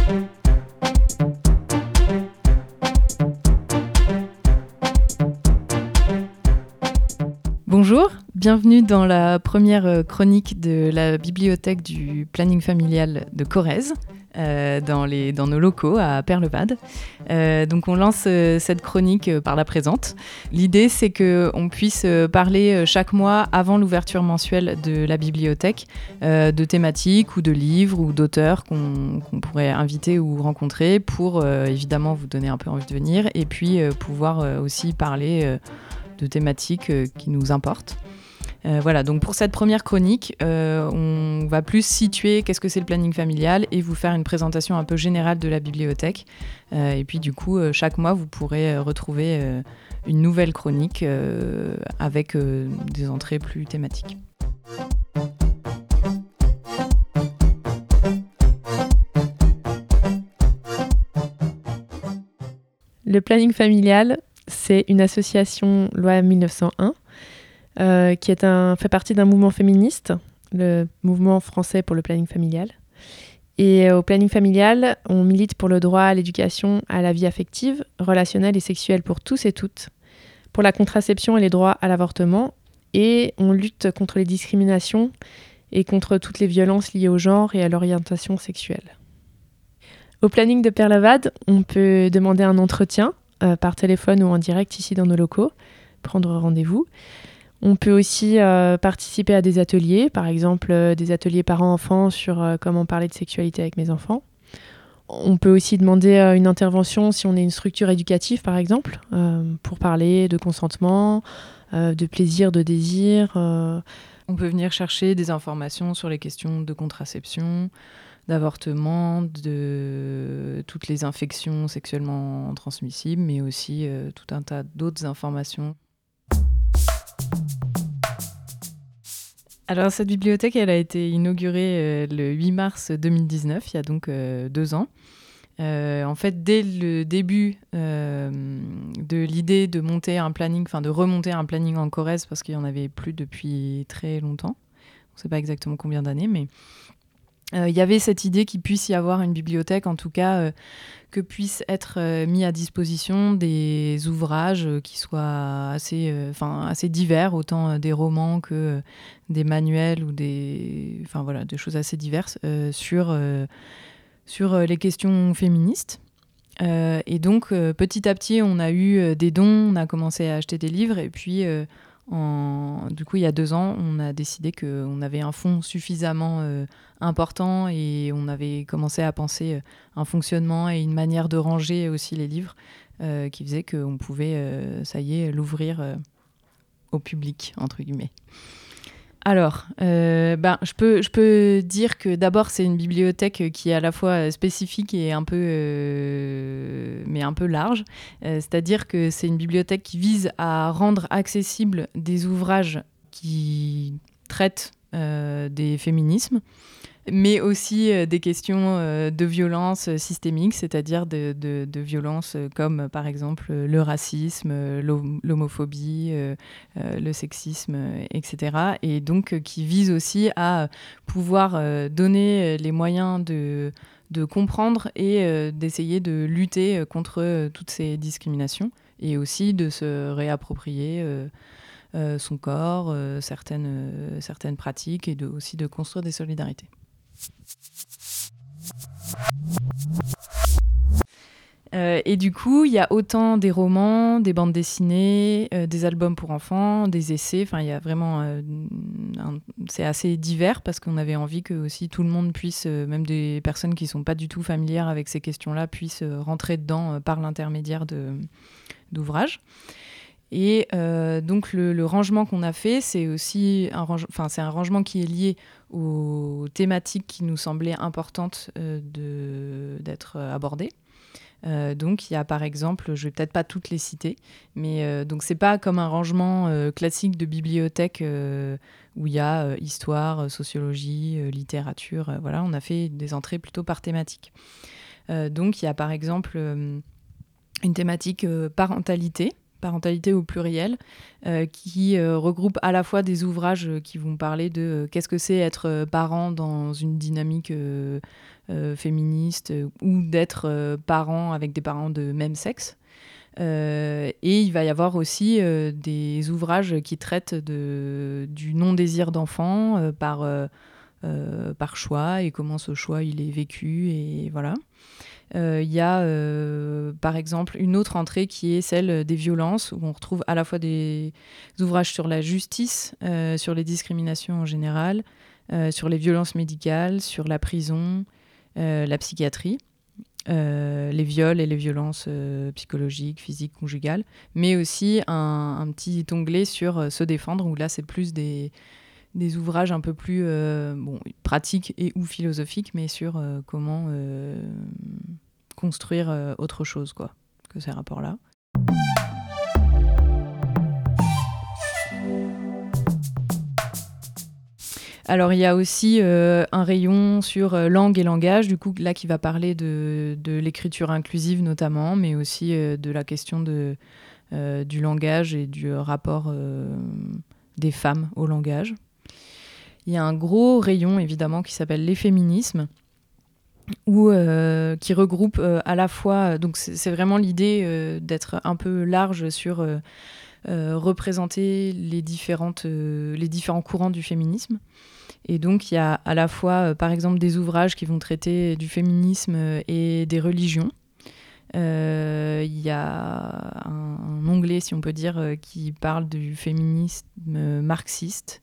Bonjour, bienvenue dans la première chronique de la bibliothèque du planning familial de Corrèze, dans nos locaux à Peyrelevade. Donc on lance cette chronique par la présente. L'idée, c'est qu'on puisse parler chaque mois avant l'ouverture mensuelle de la bibliothèque de thématiques ou de livres ou d'auteurs qu'on pourrait inviter ou rencontrer pour évidemment vous donner un peu envie de venir et puis pouvoir aussi parler de thématiques qui nous importent. Voilà, donc pour cette première chronique, on va plus situer qu'est-ce que c'est le planning familial et vous faire une présentation un peu générale de la bibliothèque. Et puis du coup, chaque mois, vous pourrez retrouver une nouvelle chronique avec des entrées plus thématiques. Le planning familial, c'est une association loi 1901 qui fait partie d'un mouvement féministe, le mouvement français pour le planning familial. Et au planning familial, on milite pour le droit à l'éducation, à la vie affective, relationnelle et sexuelle pour tous et toutes, pour la contraception et les droits à l'avortement, et on lutte contre les discriminations et contre toutes les violences liées au genre et à l'orientation sexuelle. Au planning de Peyrelevade, on peut demander un entretien par téléphone ou en direct ici dans nos locaux, prendre rendez-vous. On peut aussi participer à des ateliers, par exemple des ateliers parents-enfants sur comment parler de sexualité avec mes enfants. On peut aussi demander une intervention si on est une structure éducative, par exemple, pour parler de consentement, de plaisir, de désir. On peut venir chercher des informations sur les questions de contraception, d'avortement, de toutes les infections sexuellement transmissibles, mais aussi tout un tas d'autres informations. Alors cette bibliothèque, elle a été inaugurée le 8 mars 2019, il y a donc 2 ans. En fait, dès le début de l'idée de monter un planning, enfin de remonter un planning en Corrèze, parce qu'il n'y en avait plus depuis très longtemps, on ne sait pas exactement combien d'années, mais il y avait cette idée qu'il puisse y avoir une bibliothèque, en tout cas que puissent être mis à disposition des ouvrages qui soient assez divers, autant des romans que des manuels ou des choses assez diverses sur les questions féministes. Et donc, petit à petit, on a eu des dons, on a commencé à acheter des livres, et puis du coup, il y a 2 ans, on a décidé qu'on avait un fonds suffisamment important et on avait commencé à penser un fonctionnement et une manière de ranger aussi les livres qui faisait qu'on pouvait, ça y est, l'ouvrir au public, entre guillemets. Alors, je peux dire que d'abord, c'est une bibliothèque qui est à la fois spécifique et un peu large. C'est-à-dire que c'est une bibliothèque qui vise à rendre accessibles des ouvrages qui traitent des féminismes, mais aussi des questions de violence systémique, c'est-à-dire de violences comme par exemple le racisme, l'homophobie, le sexisme, etc. Et donc qui vise aussi à pouvoir donner les moyens de comprendre et d'essayer de lutter contre toutes ces discriminations et aussi de se réapproprier son corps, certaines pratiques et aussi de construire des solidarités. Et du coup, il y a autant des romans, des bandes dessinées, des albums pour enfants, des essais. Enfin, il y a vraiment, c'est assez divers parce qu'on avait envie que aussi tout le monde puisse, même des personnes qui sont pas du tout familières avec ces questions-là, puissent rentrer dedans par l'intermédiaire d'ouvrages. Et donc le rangement qu'on a fait, c'est aussi c'est un rangement qui est lié aux thématiques qui nous semblaient importantes d'être abordées. Donc il y a par exemple, je vais peut-être pas toutes les citer, mais donc c'est pas comme un rangement classique de bibliothèque où il y a histoire, sociologie, littérature. Voilà, on a fait des entrées plutôt par thématique. Donc il y a par exemple une thématique parentalité au pluriel, qui regroupe à la fois des ouvrages qui vont parler de qu'est-ce que c'est être parent dans une dynamique féministes ou d'être parent avec des parents de même sexe. Et il va y avoir aussi des ouvrages qui traitent du non-désir d'enfant par choix et comment ce choix il est vécu et voilà. Il y a par exemple une autre entrée qui est celle des violences où on retrouve à la fois des ouvrages sur la justice, sur les discriminations en général, sur les violences médicales, sur la prison, la psychiatrie. Les viols et les violences psychologiques, physiques, conjugales, mais aussi un petit onglet sur se défendre, où là c'est plus des ouvrages un peu plus pratiques et ou philosophiques, mais sur comment construire autre chose quoi, que ces rapports-là. Alors, il y a aussi un rayon sur langue et langage, du coup, là, qui va parler de l'écriture inclusive notamment, mais aussi de la question du langage et du rapport des femmes au langage. Il y a un gros rayon, évidemment, qui s'appelle les féminismes, qui regroupe à la fois... donc, c'est vraiment l'idée d'être un peu large sur représenter les différents courants du féminisme. Et donc, il y a à la fois, par exemple, des ouvrages qui vont traiter du féminisme et des religions. Il y a un onglet, si on peut dire, qui parle du féminisme marxiste,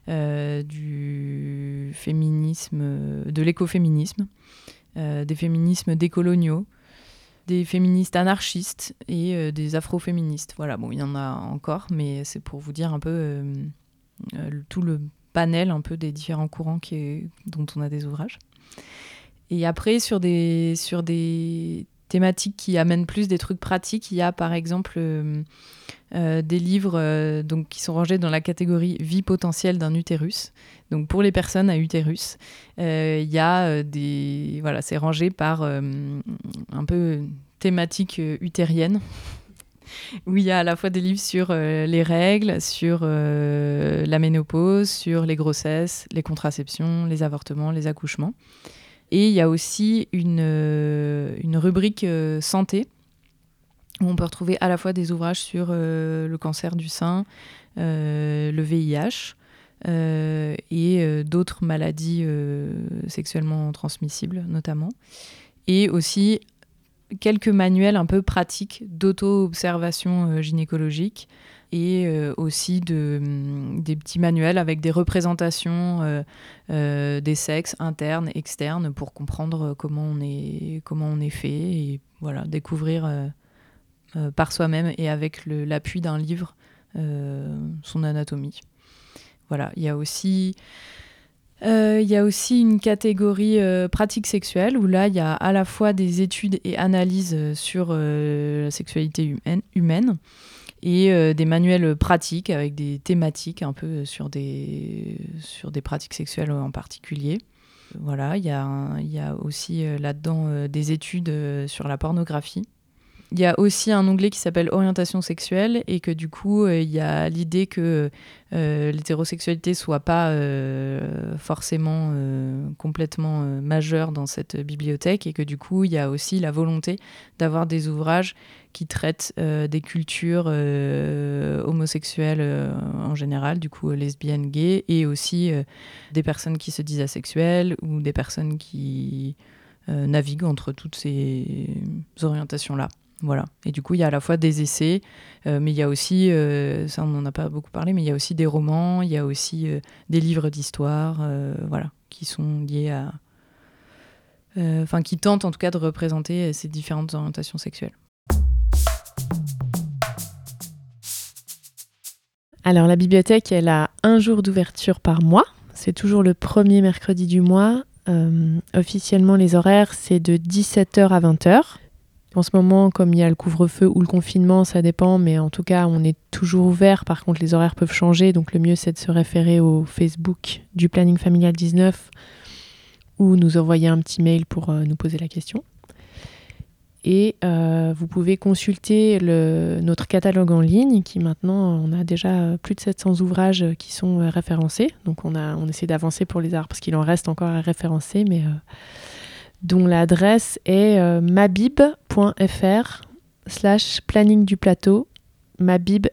du féminisme, de l'écoféminisme, des féminismes décoloniaux, des féministes anarchistes et des afroféministes. Voilà, bon, il y en a encore, mais c'est pour vous dire un peu tout le panel un peu des différents courants dont on a des ouvrages. Et après, sur des thématiques qui amènent plus des trucs pratiques, il y a par exemple des livres donc, qui sont rangés dans la catégorie « Vie potentielle d'un utérus ». Donc pour les personnes à utérus, il y a voilà, c'est rangé par un peu thématique utérienne, où il y a à la fois des livres sur les règles, sur la ménopause, sur les grossesses, les contraceptions, les avortements, les accouchements. Et il y a aussi une rubrique santé, où on peut retrouver à la fois des ouvrages sur le cancer du sein, le VIH, et d'autres maladies sexuellement transmissibles notamment, et aussi quelques manuels un peu pratiques d'auto-observation gynécologique et aussi des petits manuels avec des représentations des sexes internes, externes pour comprendre comment on est fait et voilà, découvrir par soi-même et avec l'appui d'un livre son anatomie. Voilà, il y a aussi une catégorie pratique sexuelle où là, il y a à la fois des études et analyses sur la sexualité humaine et des manuels pratiques avec des thématiques un peu sur des pratiques sexuelles en particulier. Voilà, il y a aussi là-dedans des études sur la pornographie. Il y a aussi un onglet qui s'appelle orientation sexuelle et que du coup, il y a l'idée que l'hétérosexualité soit pas forcément complètement majeure dans cette bibliothèque et que du coup, il y a aussi la volonté d'avoir des ouvrages qui traitent des cultures homosexuelles en général, du coup lesbiennes, gays, et aussi des personnes qui se disent asexuelles ou des personnes qui naviguent entre toutes ces orientations-là. Voilà. Et du coup, il y a à la fois des essais, mais il y a aussi, ça on n'en a pas beaucoup parlé, mais il y a aussi des romans, il y a aussi des livres d'histoire, voilà, qui sont liés à... qui tentent en tout cas de représenter ces différentes orientations sexuelles. Alors la bibliothèque, elle a un jour d'ouverture par mois, c'est toujours le premier mercredi du mois. Officiellement, les horaires, c'est de 17h à 20h. En ce moment, comme il y a le couvre-feu ou le confinement, ça dépend, mais en tout cas, on est toujours ouvert. Par contre, les horaires peuvent changer, donc le mieux, c'est de se référer au Facebook du Planning Familial 19 ou nous envoyer un petit mail pour nous poser la question. Et vous pouvez consulter notre catalogue en ligne, qui maintenant, on a déjà plus de 700 ouvrages qui sont référencés. Donc, on essaie d'avancer pour les arts, parce qu'il en reste encore à référencer, mais... dont l'adresse est mabib.fr/planning du plateau, mabib,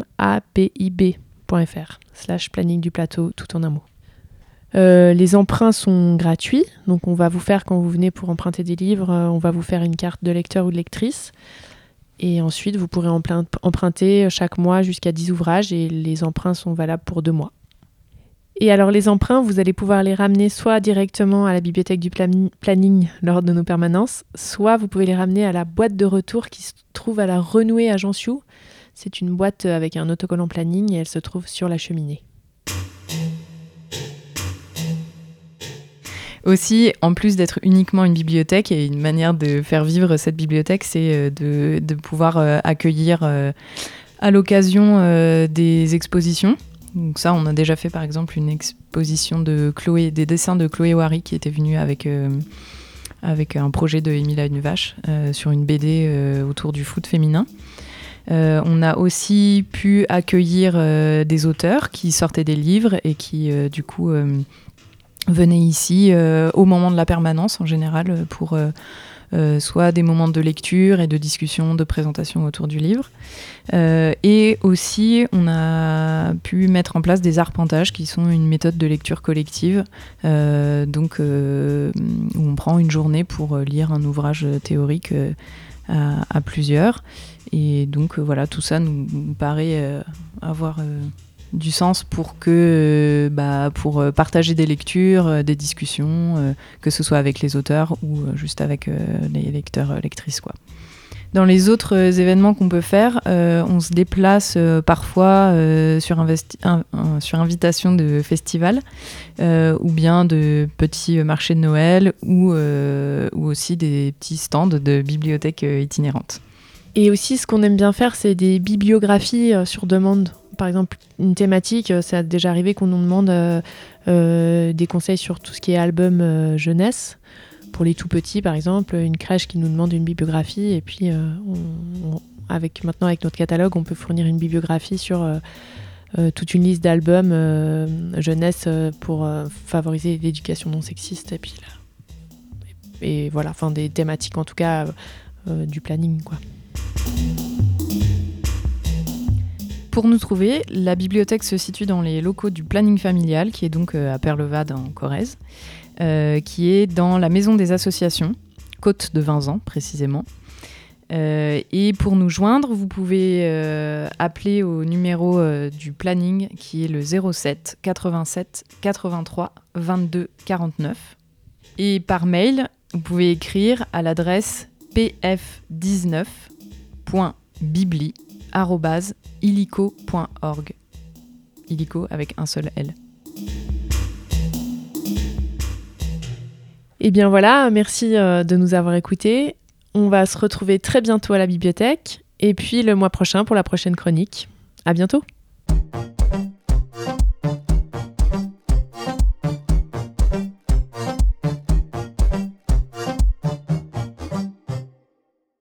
mabib.fr/planning du plateau, tout en un mot. Les emprunts sont gratuits, donc on va vous faire, quand vous venez pour emprunter des livres, on va vous faire une carte de lecteur ou de lectrice. Et ensuite, vous pourrez emprunter chaque mois jusqu'à 10 ouvrages et les emprunts sont valables pour 2 mois. Et alors les emprunts, vous allez pouvoir les ramener soit directement à la bibliothèque du planning lors de nos permanences, soit vous pouvez les ramener à la boîte de retour qui se trouve à la Renouée à Jansiou. C'est une boîte avec un autocollant planning et elle se trouve sur la cheminée. Aussi, en plus d'être uniquement une bibliothèque, et une manière de faire vivre cette bibliothèque, c'est de pouvoir accueillir à l'occasion des expositions. Donc ça, on a déjà fait par exemple une exposition des dessins de Chloé Wary qui était venue avec un projet de Émile à une vache sur une BD autour du foot féminin. On a aussi pu accueillir des auteurs qui sortaient des livres et qui du coup venaient ici au moment de la permanence en général pour soit des moments de lecture et de discussion, de présentation autour du livre. Et aussi, on a pu mettre en place des arpentages qui sont une méthode de lecture collective, où on prend une journée pour lire un ouvrage théorique à plusieurs. Et donc voilà, tout ça nous paraît avoir du sens pour partager des lectures, des discussions, que ce soit avec les auteurs ou juste avec les lecteurs, lectrices, quoi. Dans les autres événements qu'on peut faire, on se déplace parfois sur invitation de festivals ou bien de petits marchés de Noël ou aussi des petits stands de bibliothèques itinérantes. Et aussi, ce qu'on aime bien faire, c'est des bibliographies sur demande. Par exemple, une thématique, ça a déjà arrivé qu'on nous demande des conseils sur tout ce qui est album jeunesse. Pour les tout petits, par exemple, une crèche qui nous demande une bibliographie. Et puis, avec notre catalogue, on peut fournir une bibliographie sur toute une liste d'albums jeunesse pour favoriser l'éducation non sexiste. Et voilà, enfin des thématiques en tout cas du planning, quoi. Pour nous trouver, la bibliothèque se situe dans les locaux du planning familial, qui est donc à Perlevade en Corrèze, qui est dans la maison des associations, Côte de Vinzan précisément. Et pour nous joindre, vous pouvez appeler au numéro du planning qui est le 07 87 83 22 49. Et par mail, vous pouvez écrire à l'adresse pf19.bibli@illico.org. Illico avec un seul L. Et bien voilà, merci de nous avoir écoutés. On va se retrouver très bientôt à la bibliothèque et puis le mois prochain pour la prochaine chronique. À bientôt.